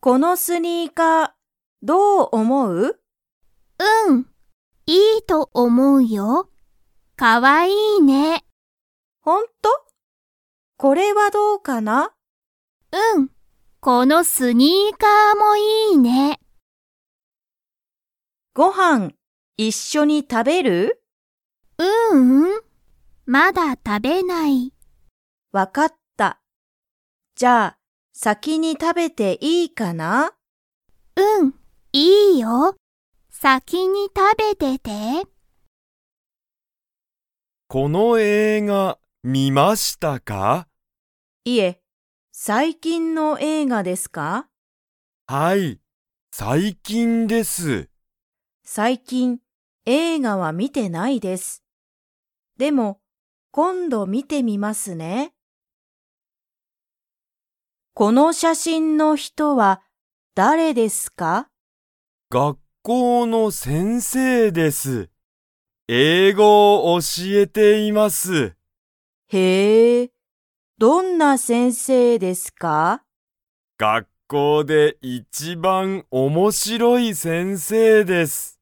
このスニーカー、どう思う？ うん、いいと思うよ。かわいいね。 ほんと？これはどうかな？ うん、このスニーカーもいいね。 ご飯、一緒に食べる？ まだ食べない。 わかった。じゃあ、先に食べていいかな？ いいよ。先に食べてて。 この映画見ましたか？ いえ、最近の映画ですか？ はい、最近です。 最近、映画は見てないです。でも、今度見てみますね。この写真の人は誰ですか？ 学校の先生です。英語を教えています。 へえ、どんな先生ですか？ 学校で一番面白い先生です。